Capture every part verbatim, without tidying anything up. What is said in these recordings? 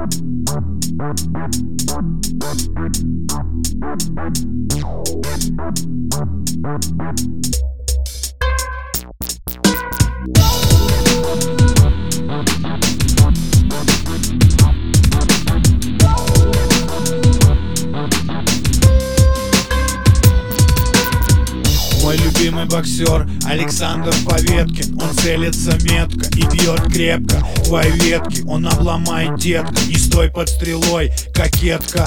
Мой любимый боксер Александр Поветкин. Он целится метко и бьет крепко. Твои ветки он обломает, детка. Не стой под стрелой, кокетка.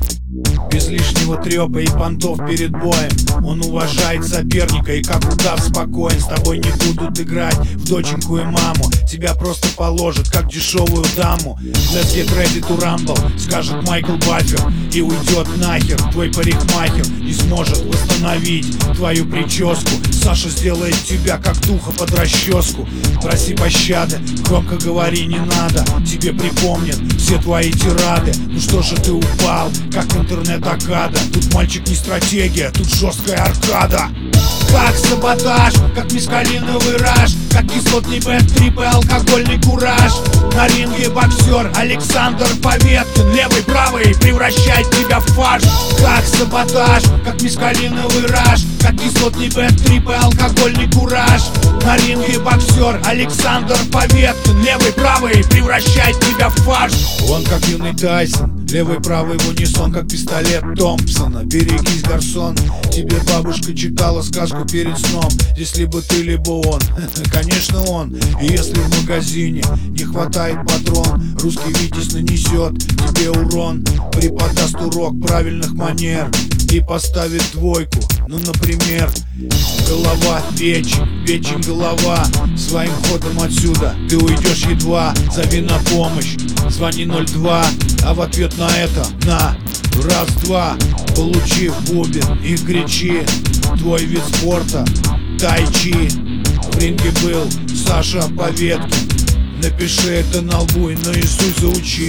Без лишнего трёпа и понтов перед боем. Он уважает соперника и как удав спокоен. С тобой не будут играть в доченьку и маму. Тебя просто положат, как дешевую даму. Let's get ready to rumble, скажет Майкл Баффер, и уйдет нахер. Твой парикмахер не сможет восстановить твою прическу. Саша сделает тебя как духа под расческу. Проси пощады, громко говори не надо. Тебе припомнят все твои тирады. Ну что же ты упал, как интернет-акада. Тут мальчик не стратегия, тут жесткая аркада. Как саботаж, как мискалиновый раж, как кислотный бэт-трип и алкогольный кураж. На ринге боксер Александр Поветкин. Левый, правый превращает тебя в фарш. Как саботаж, как мискалиновый раж, как кислотный бэт-трип и алкогольный кураж. На ринге боксер Александр Поветкин. Левый, правый превращает тебя в фарш. Он как юный Тайсон, левый, правый в унисон, как пистолет Томпсона. Берегись, гарсон, тебе бабушка читала сказку перед сном. Здесь либо ты, либо он. Конечно он. И если в магазине не хватает патрон, русский Витязь нанесет тебе урон. Преподаст урок правильных манер и поставит двойку. Ну, например, голова, печень, печень, голова. Своим ходом отсюда ты уйдешь едва. Зови на помощь, звони ноль два. А в ответ на это на раз-два. Получив бубен и кричи. Твой вид спорта тайчи. В ринге был Саша Поветкин. Напиши это на лбу и наизусть заучи.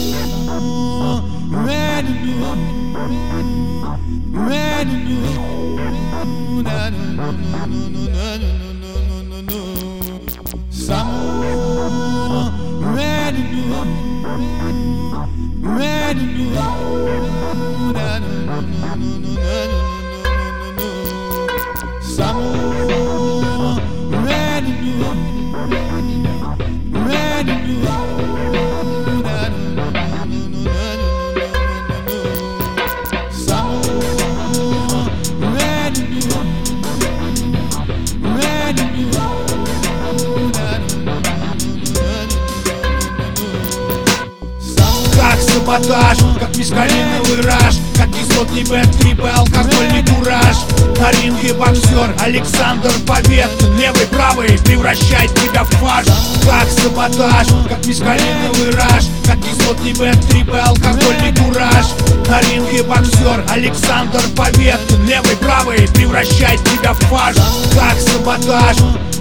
Саботаж, как мискалиновый раж, как кислотный бэт-трип и алкогольный кураж. На ринге боксер Александр Поветкин. Левый, правый превращает тебя в фарш. Как саботаж, как мискалиновый раж, как кислотный бэт-трип и алкогольный кураж. На ринге боксер Александр Поветкин. Левый, правый превращает тебя в фарш. Как саботаж,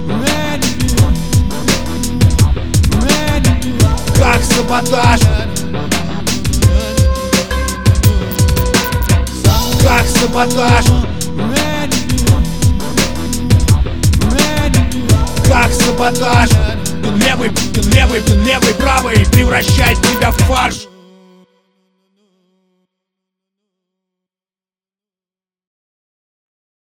как саботаж, как саботаж, как саботаж. Ты левый, ты левый, ты левый, правый превращает тебя в фарш.